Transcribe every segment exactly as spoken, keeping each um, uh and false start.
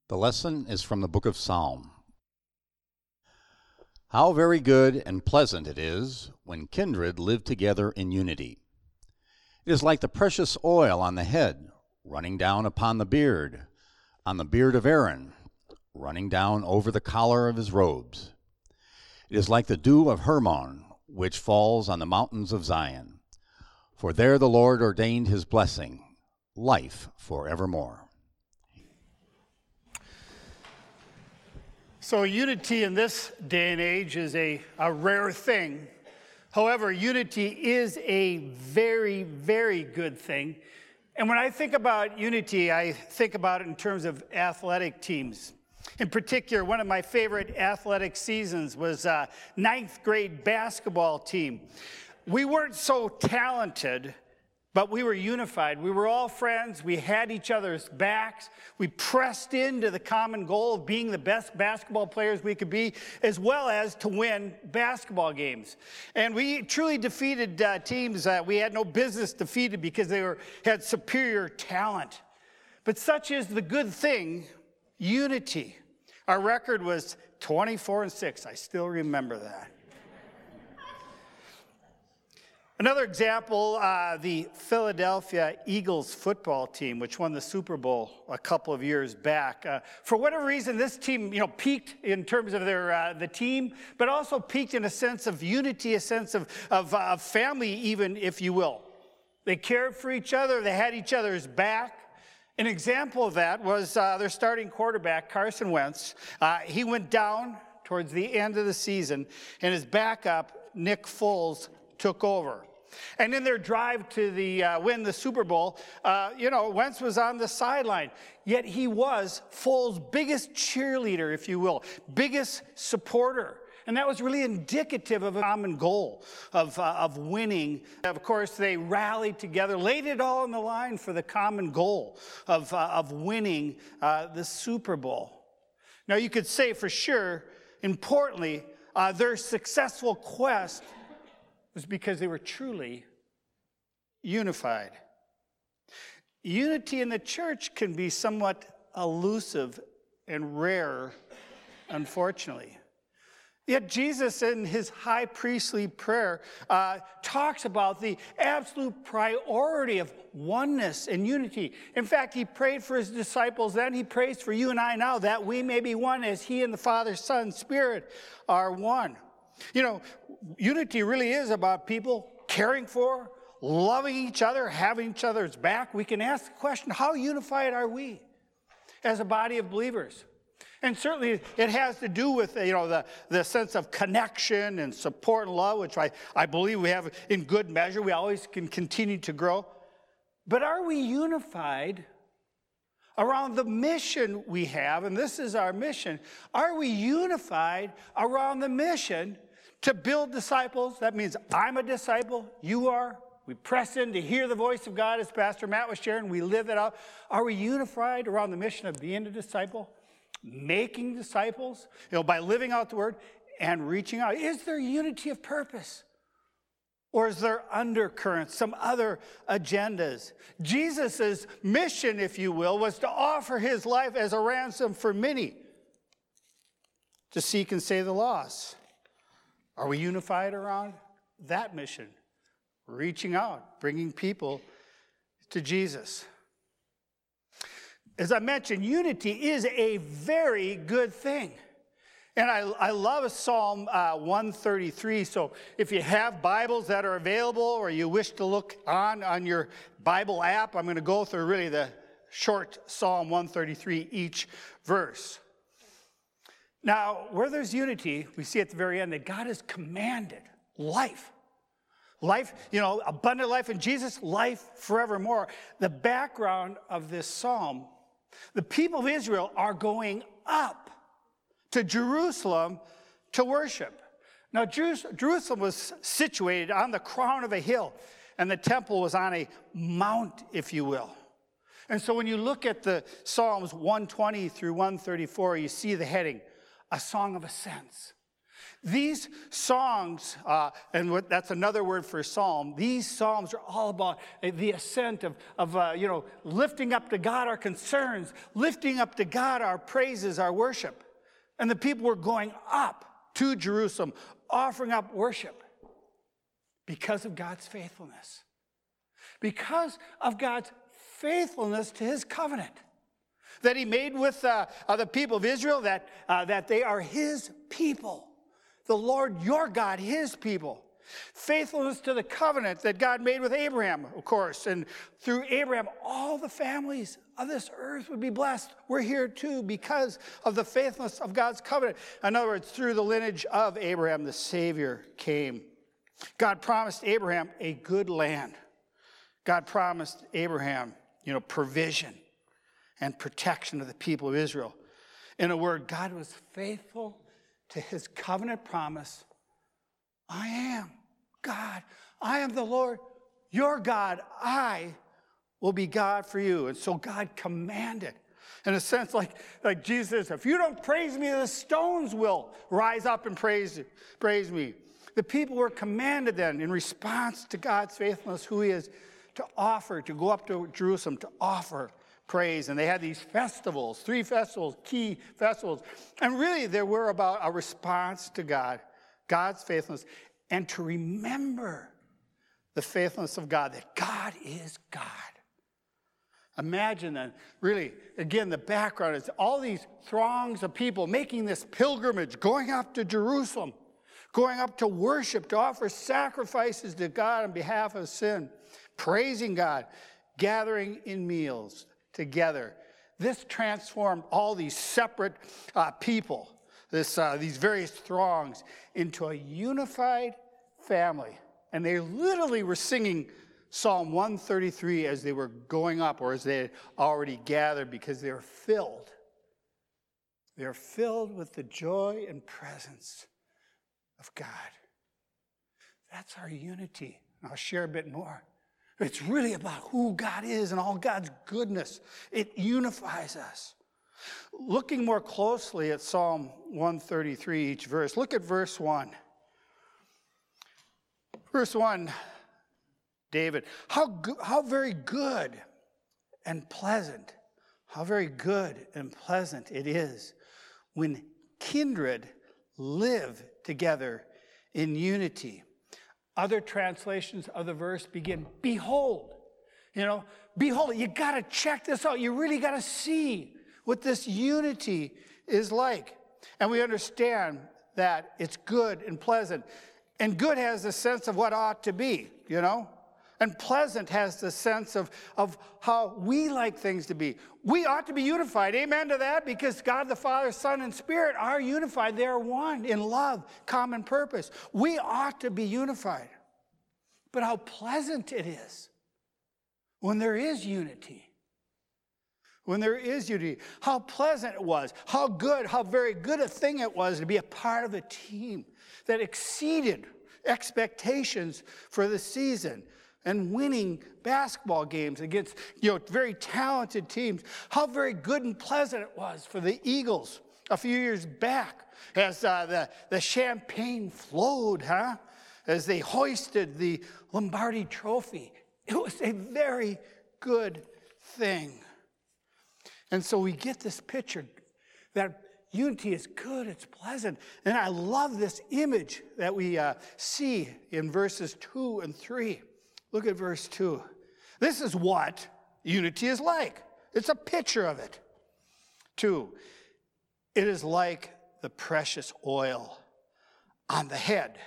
The lesson is from the book of Psalm. How very good and pleasant it is when kindred live together in unity. It is like the precious oil on the head, running down upon the beard, on the beard of Aaron, running down over the collar of his robes. It is like the dew of Hermon, which falls on the mountains of Zion. For there the Lord ordained his blessing, life forevermore. So unity in this day and age is a, a rare thing. However, unity is a very, very good thing. And when I think about unity, I think about it in terms of athletic teams. In particular, one of my favorite athletic seasons was a ninth grade basketball team. We weren't so talented, but we were unified. We were all friends. We had each other's backs. We pressed into the common goal of being the best basketball players we could be, as well as to win basketball games. And we truly defeated uh, teams that we had no business defeated because they were had superior talent. But such is the good thing, unity. Our record was twenty-four and six. I still remember that. Another example, uh, the Philadelphia Eagles football team, which won the Super Bowl a couple of years back. Uh, for whatever reason, this team, you know, peaked in terms of their uh, the team, but also peaked in a sense of unity, a sense of, of, uh, of family, even, if you will. They cared for each other. They had each other's back. An example of that was uh, their starting quarterback, Carson Wentz. Uh, he went down towards the end of the season, and his backup, Nick Foles, took over. And in their drive to the uh, win the Super Bowl, uh, you know, Wentz was on the sideline. Yet he was Foles' biggest cheerleader, if you will, biggest supporter. And that was really indicative of a common goal of, uh, of winning. Of course, they rallied together, laid it all on the line for the common goal of, uh, of winning uh, the Super Bowl. Now, you could say for sure, importantly, uh, their successful quest was because they were truly unified. Unity in the church can be somewhat elusive and rare, unfortunately. Yet Jesus, in his high priestly prayer, uh, talks about the absolute priority of oneness and unity. In fact, he prayed for his disciples then. He prays for you and I now that we may be one as he and the Father, Son, Spirit are one. You know, unity really is about people caring for, loving each other, having each other's back. We can ask the question, how unified are we as a body of believers? And certainly it has to do with, you know, the, the sense of connection and support and love, which I, I believe we have in good measure. We always can continue to grow. But are we unified around the mission we have? And this is our mission. Are we unified around the mission to build disciples? That means I'm a disciple, you are. We press in to hear the voice of God, as Pastor Matt was sharing. We live it out. Are we unified around the mission of being a disciple? Making disciples, you know, by living out the word and reaching out? Is there unity of purpose? Or is there undercurrents, some other agendas? Jesus' mission, if you will, was to offer his life as a ransom for many, to seek and save the lost. Are we unified around that mission? Reaching out, bringing people to Jesus. As I mentioned, unity is a very good thing. And I, I love Psalm uh, one thirty-three. So if you have Bibles that are available or you wish to look on on your Bible app, I'm going to go through really the short Psalm one thirty-three, each verse. Now, where there's unity, we see at the very end that God has commanded life. Life, you know, abundant life in Jesus, life forevermore. The background of this psalm, the people of Israel are going up to Jerusalem to worship. Now, Jerusalem was situated on the crown of a hill, and the temple was on a mount, if you will. And so when you look at the Psalms one twenty through one thirty-four, you see the heading, A Song of Ascents. These songs, uh, and what, that's another word for psalm, these psalms are all about the ascent of, of uh, you know, lifting up to God our concerns, lifting up to God our praises, our worship. And the people were going up to Jerusalem, offering up worship because of God's faithfulness. Because of God's faithfulness to his covenant that he made with uh, uh, the people of Israel, that, uh, that they are his people. The Lord your God, his people. Faithfulness to the covenant that God made with Abraham, of course. And through Abraham, all the families of this earth would be blessed. We're here too because of the faithfulness of God's covenant. In other words, through the lineage of Abraham, the Savior came. God promised Abraham a good land. God promised Abraham, you know, provision and protection of the people of Israel. In a word, God was faithful to his covenant promise. I am God. I am the Lord, your God. I will be God for you. And so God commanded. In a sense, like, like Jesus says, if you don't praise me, the stones will rise up and praise, praise me. The people were commanded then, in response to God's faithfulness, who he is, to offer, to go up to Jerusalem, to offer praise. And they had these festivals, three festivals, key festivals. And really, they were about a response to God, God's faithfulness, and to remember the faithfulness of God, that God is God. Imagine then, really, again, the background is all these throngs of people making this pilgrimage, going up to Jerusalem, going up to worship, to offer sacrifices to God on behalf of sin, praising God, gathering in meals together. This transformed all these separate uh, people, this, uh, these various throngs, into a unified family. And they literally were singing Psalm one thirty-three as they were going up, or as they had already gathered, because they were filled. They are filled with the joy and presence of God. That's our unity. And I'll share a bit more. It's really about who God is and all God's goodness. It unifies us. Looking more closely at Psalm one thirty-three, each verse, look at verse one. Verse one, David, how, go- how very good and pleasant, how very good and pleasant it is when kindred live together in unity. Other translations of the verse begin, behold. You know, behold, you got to check this out. You really got to see what this unity is like. And we understand that it's good and pleasant. And good has the sense of what ought to be, you know. And pleasant has the sense of, of how we like things to be. We ought to be unified. Amen to that, because God the Father, Son, and Spirit are unified. They are one in love, common purpose. We ought to be unified. But how pleasant it is when there is unity. When there is unity. How pleasant it was. How good, how very good a thing it was to be a part of a team that exceeded expectations for the season, and winning basketball games against, you know, very talented teams. How very good and pleasant it was for the Eagles a few years back as uh, the, the champagne flowed, huh? As they hoisted the Lombardi trophy. It was a very good thing. And so we get this picture that unity is good, it's pleasant. And I love this image that we uh, see in verses two and three. Look at verse two. This is what unity is like. It's a picture of it. Two, it is like the precious oil on the head,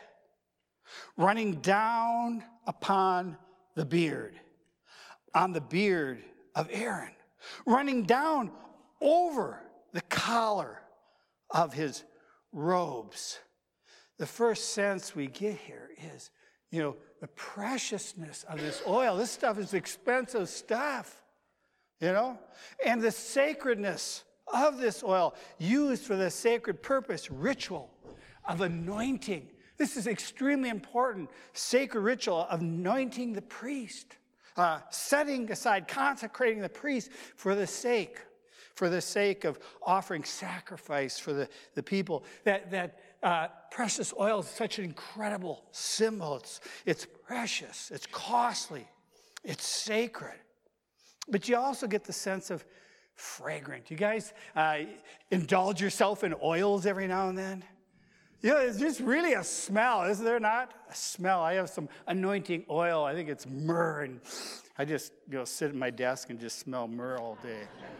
running down upon the beard, on the beard of Aaron, running down over the collar of his robes. The first sense we get here is, you know, the preciousness of this oil. This stuff is expensive stuff, you know? And the sacredness of this oil used for the sacred purpose, ritual of anointing. This is extremely important, sacred ritual of anointing the priest, uh, setting aside, consecrating the priest for the sake, for the sake of offering sacrifice for the, the people. That, that uh, precious oil is such an incredible symbol. It's, it's precious, it's costly, it's sacred. But you also get the sense of fragrant. You guys uh, indulge yourself in oils every now and then? You know, it's just really a smell, isn't there not? A smell. I have some anointing oil. I think it's myrrh, and I just, you know, sit at my desk and just smell myrrh all day.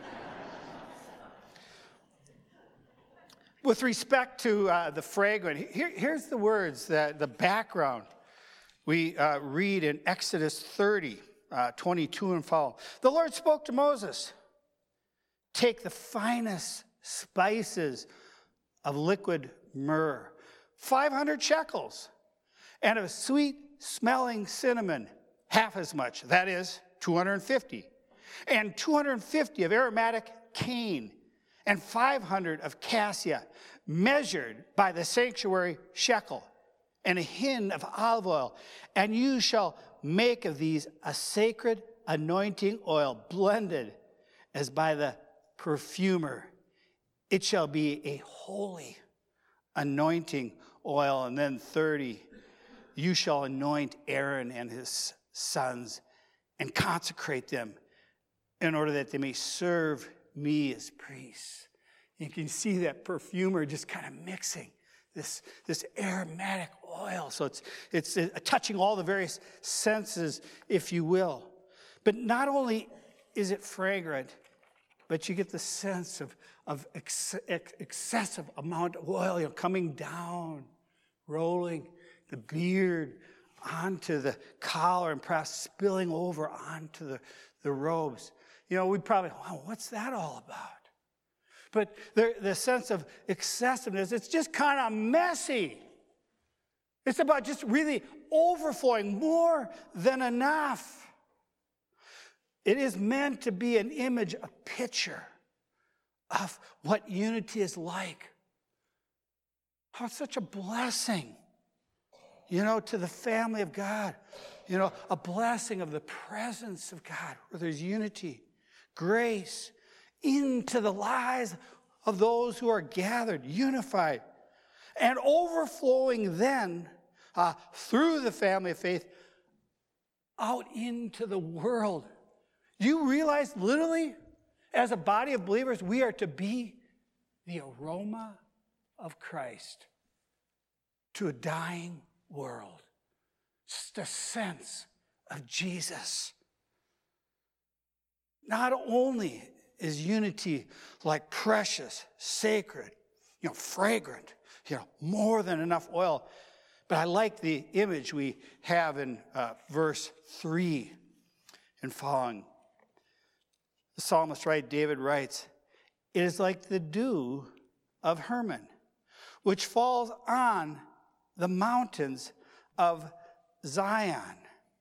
With respect to uh, the fragrant, here, here's the words, that the background we uh, read in Exodus thirty, uh, twenty-two and follow. The Lord spoke to Moses, take the finest spices of liquid myrrh, five hundred shekels, and of sweet-smelling cinnamon, half as much, that is, two hundred fifty, and two hundred fifty of aromatic cane, and five hundred of cassia, measured by the sanctuary shekel, and a hin of olive oil. And you shall make of these a sacred anointing oil, blended as by the perfumer. It shall be a holy anointing oil. And then thirty, you shall anoint Aaron and his sons and consecrate them in order that they may serve me as priests. You can see that perfumer just kind of mixing this, this aromatic oil. So it's, it's uh, touching all the various senses, if you will. But not only is it fragrant, but you get the sense of, of ex- ex- excessive amount of oil, you know, coming down, rolling the beard onto the collar and perhaps spilling over onto the, the robes. You know, we'd probably, wow, what's that all about? But the, the sense of excessiveness, it's just kind of messy. It's about just really overflowing, more than enough. It is meant to be an image, a picture of what unity is like. How it's such a blessing, you know, to the family of God. You know, a blessing of the presence of God, where there's unity, grace, into the lives of those who are gathered, unified, and overflowing then uh, through the family of faith out into the world. You realize, literally, as a body of believers, we are to be the aroma of Christ to a dying world. Just a sense of Jesus. Not only is unity like precious, sacred, you know, fragrant, you know, more than enough oil. But I like the image we have in uh, verse three and following. The psalmist, right, David writes, it is like the dew of Hermon, which falls on the mountains of Zion.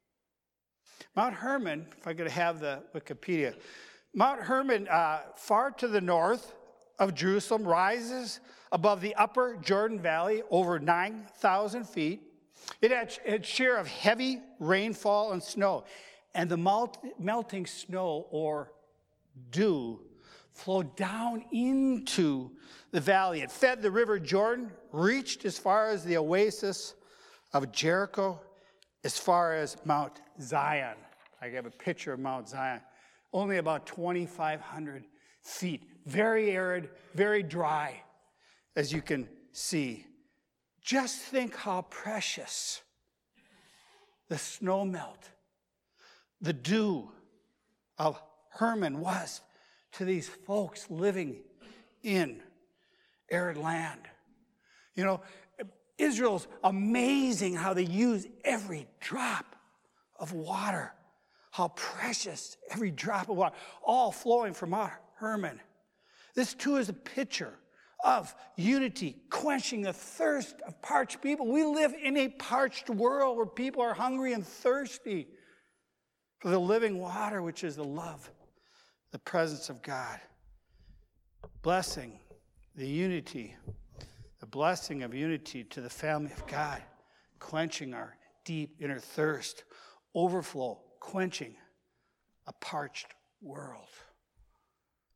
Mount Hermon, if I could have the Wikipedia, Mount Hermon, uh, far to the north of Jerusalem, rises above the upper Jordan Valley over nine thousand feet. It had its share of heavy rainfall and snow, and the melt, melting snow or dew flowed down into the valley. It fed the river Jordan, reached as far as the oasis of Jericho, as far as Mount Zion. I have a picture of Mount Zion. Only about twenty-five hundred feet. Very arid, very dry, as you can see. Just think how precious the snow melt, the dew of Hermon was to these folks living in arid land. You know, Israel's amazing how they use every drop of water. How precious every drop of water, all flowing from Mount Hermon. This too is a picture of unity, quenching the thirst of parched people. We live in a parched world where people are hungry and thirsty for the living water, which is the love, the presence of God. Blessing, the unity, the blessing of unity to the family of God, quenching our deep inner thirst, overflow, quenching a parched world.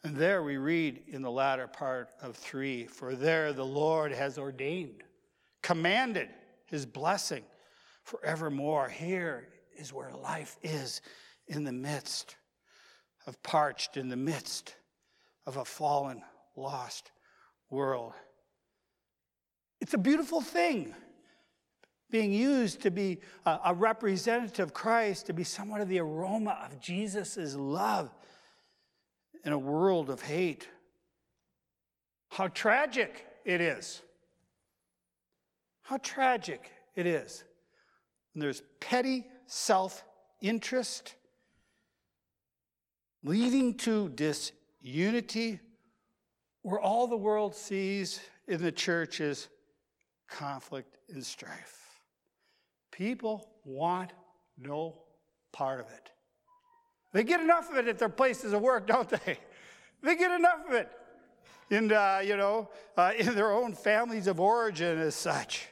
And there we read in the latter part of three, for there the Lord has ordained, commanded his blessing forevermore. Here is where life is, in the midst of parched, in the midst of a fallen, lost world. It's a beautiful thing, being used to be a, a representative of Christ, to be somewhat of the aroma of Jesus' love in a world of hate. How tragic it is. How tragic it is. And there's petty self-interest leading to disunity, where all the world sees in the church is conflict and strife. People want no part of it. They get enough of it at their places of work, don't they? They get enough of it in, uh, you know, uh, in their own families of origin as such.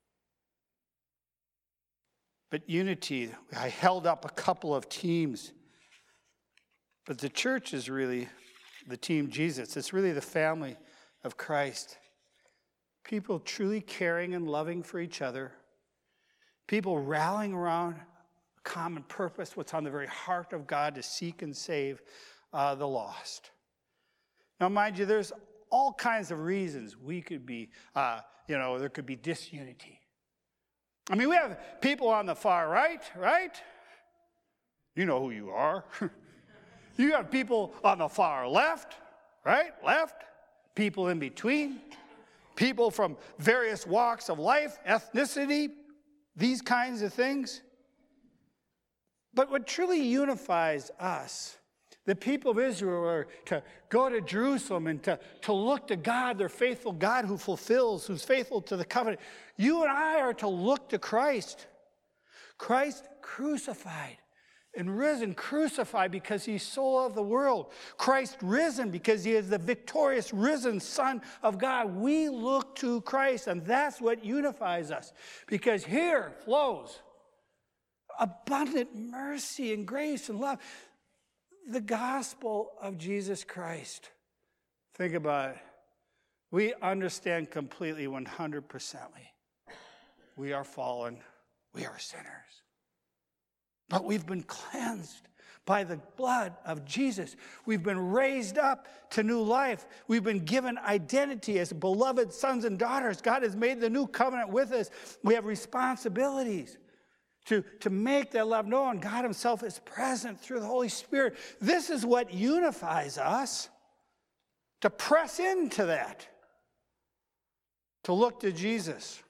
But unity, I held up a couple of teams. But the church is really the team Jesus. It's really the family of Christ. People truly caring and loving for each other. People rallying around a common purpose, what's on the very heart of God, to seek and save uh, the lost. Now, mind you, there's all kinds of reasons we could be, uh, you know, there could be disunity. I mean, we have people on the far right, right? You know who you are. You have people on the far left, right? Left. People in between. People from various walks of life, ethnicity, these kinds of things. But what truly unifies us, the people of Israel, are to go to Jerusalem and to, to look to God, their faithful God who fulfills, who's faithful to the covenant. You and I are to look to Christ. Christ crucified and risen, crucified because he so loved the world. Christ risen because he is the victorious, risen Son of God. We look to Christ, and that's what unifies us, because here flows abundant mercy and grace and love. The gospel of Jesus Christ. Think about it. We understand completely, one hundred percent. We are fallen. We are sinners. But we've been cleansed by the blood of Jesus. We've been raised up to new life. We've been given identity as beloved sons and daughters. God has made the new covenant with us. We have responsibilities to, to make that love known. God himself is present through the Holy Spirit. This is what unifies us, to press into that, to look to Jesus.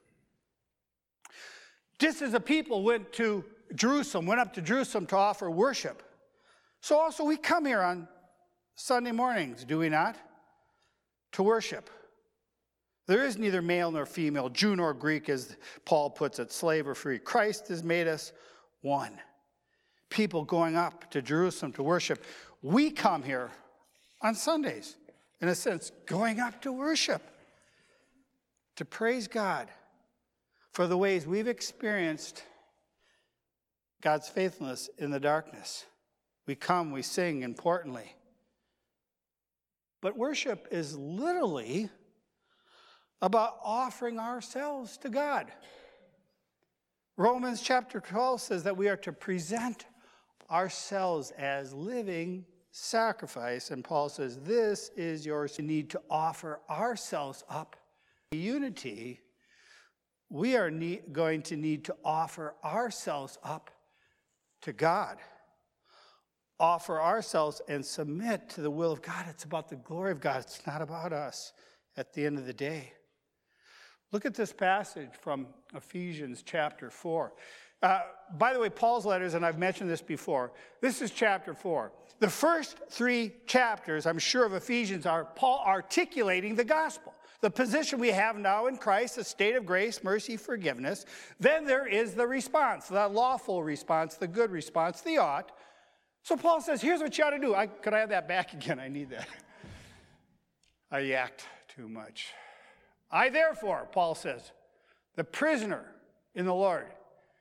Just as the people went to Jerusalem, went up to Jerusalem to offer worship, so also we come here on Sunday mornings, do we not? To worship. There is neither male nor female, Jew nor Greek, as Paul puts it, slave or free. Christ has made us one. People going up to Jerusalem to worship. We come here on Sundays, in a sense, going up to worship, to praise God for the ways we've experienced God's faithfulness in the darkness. We come, we sing, importantly. But worship is literally about offering ourselves to God. Romans chapter twelve says that we are to present ourselves as living sacrifice. And Paul says, this is yours. We need to offer ourselves up. Unity, we are need, going to need to offer ourselves up to God. Offer ourselves and submit to the will of God. It's about the glory of God. It's not about us at the end of the day. Look at this passage from Ephesians chapter four. Uh, by the way, Paul's letters, and I've mentioned this before, this is chapter four. The first three chapters, I'm sure, of Ephesians are Paul articulating the gospel, the position we have now in Christ, the state of grace, mercy, forgiveness. Then there is the response, the lawful response, the good response, the ought. So Paul says, here's what you ought to do. I, could I have that back again? I need that. I yacked too much. I therefore, Paul says, the prisoner in the Lord,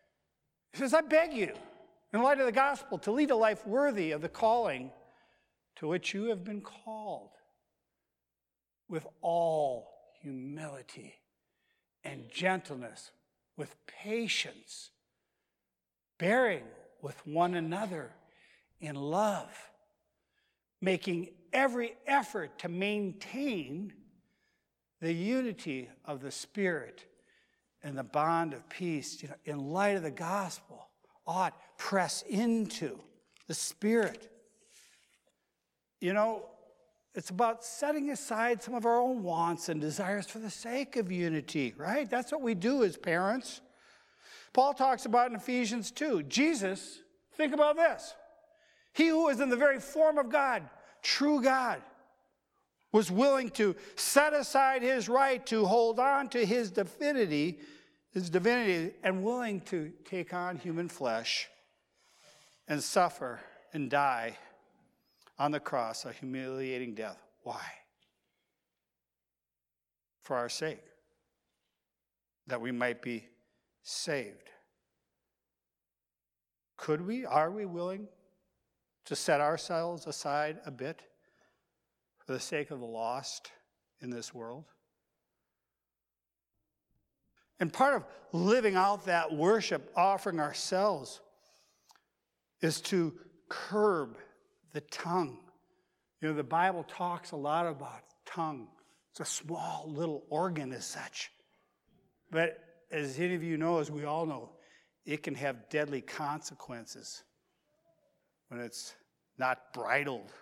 he says, I beg you, in light of the gospel, to lead a life worthy of the calling to which you have been called, with all humility and gentleness, with patience, bearing with one another in love, making every effort to maintain the unity of the Spirit and the bond of peace. You know, in light of the gospel, ought press into the Spirit. You know, it's about setting aside some of our own wants and desires for the sake of unity, right? That's what we do as parents. Paul talks about in Ephesians two. Jesus, think about this. He who is in the very form of God, true God, was willing to set aside his right to hold on to his divinity, his divinity, and willing to take on human flesh and suffer and die on the cross, a humiliating death. Why? For our sake, that we might be saved. Could we, are we willing to set ourselves aside a bit for the sake of the lost in this world? And part of living out that worship, offering ourselves, is to curb the tongue. You know, the Bible talks a lot about tongue. It's a small little organ as such. But as any of you know, as we all know, it can have deadly consequences when it's not bridled.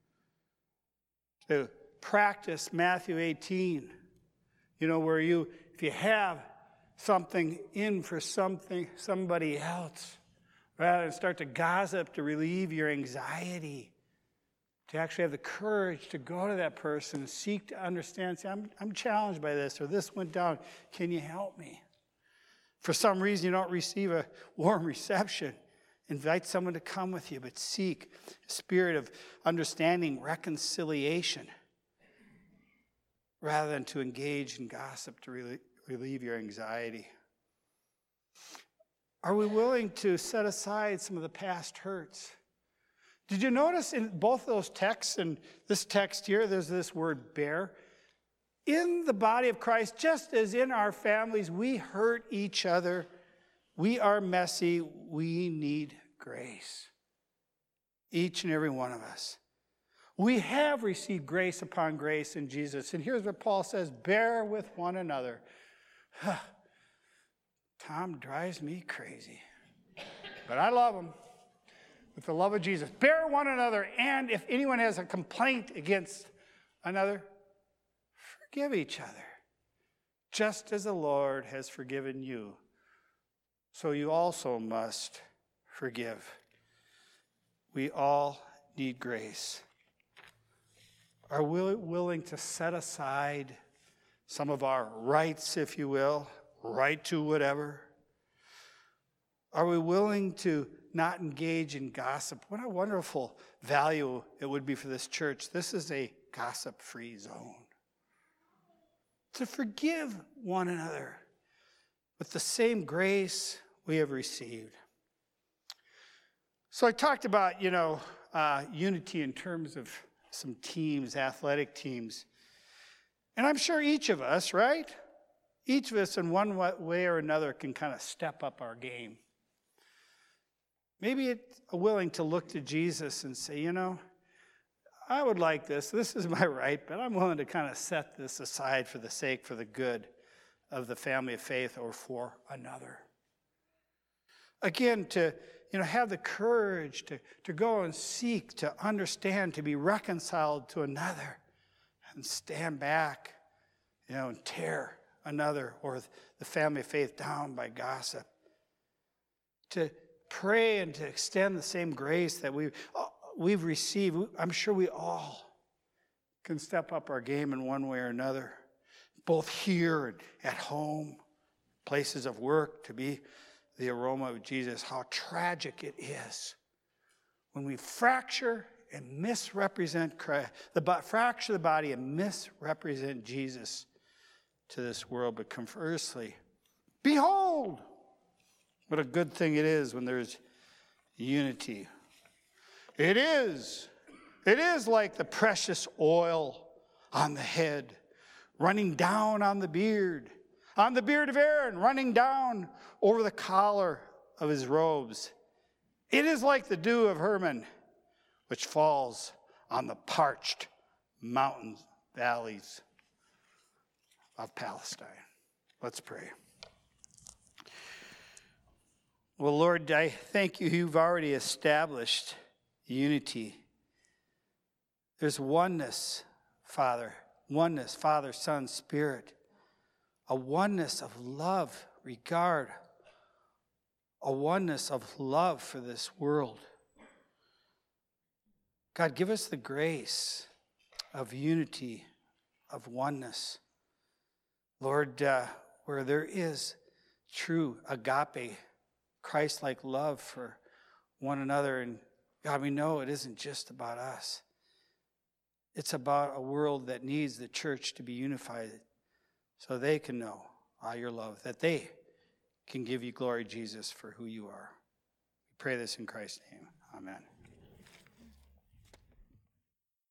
To practice Matthew eighteen, you know, where you, if you have something in for something, somebody else, rather than start to gossip to relieve your anxiety, to actually have the courage to go to that person and seek to understand, say, I'm, I'm challenged by this, or this went down, can you help me? For some reason you don't receive a warm reception, invite someone to come with you, but seek a spirit of understanding, reconciliation, rather than to engage in gossip to really relieve your anxiety. Are we willing to set aside some of the past hurts? Did you notice in both those texts, and this text here, there's this word bear? In the body of Christ, just as in our families, we hurt each other. We are messy. We need grace. Each and every one of us. We have received grace upon grace in Jesus. And here's what Paul says, bear with one another. Tom drives me crazy, but I love him with the love of Jesus. Bear one another, and if anyone has a complaint against another, forgive each other, just as the Lord has forgiven you. So you also must forgive. We all need grace. Are we willing to set aside some of our rights, if you will, right to whatever? Are we willing to not engage in gossip? What a wonderful value it would be for this church. This is a gossip-free zone. To forgive one another with the same grace we have received. So I talked about, you know, uh, unity in terms of some teams, athletic teams. And I'm sure each of us, right? Each of us in one way or another can kind of step up our game. Maybe it's willing to look to Jesus and say, you know, I would like this. This is my right, but I'm willing to kind of set this aside for the sake, for the good of the family of faith or for another. Again, to, you know, have the courage to, to go and seek, to understand, to be reconciled to another and stand back, you know, and tear another or the family of faith down by gossip. To pray and to extend the same grace that we've, we've received. I'm sure we all can step up our game in one way or another, both here and at home, places of work, to be the aroma of Jesus. How tragic it is when we fracture and misrepresent Christ, the fracture the body and misrepresent Jesus to this world. But conversely, behold, what a good thing it is when there's unity. It is It is like the precious oil on the head, running down on the beard, on the beard of Aaron, running down over the collar of his robes. It is like the dew of Hermon, which falls on the parched mountain valleys of Palestine. Let's pray. Well, Lord, I thank you. You've already established unity. There's oneness, Father. Oneness, Father, Son, Spirit. A oneness of love, regard. A oneness of love for this world. God, give us the grace of unity, of oneness. Lord, uh, where there is true agape, Christ-like love for one another. And God, we know it isn't just about us. It's about a world that needs the church to be unified so they can know uh, your love, that they can give you glory, Jesus, for who you are. We pray this in Christ's name. Amen.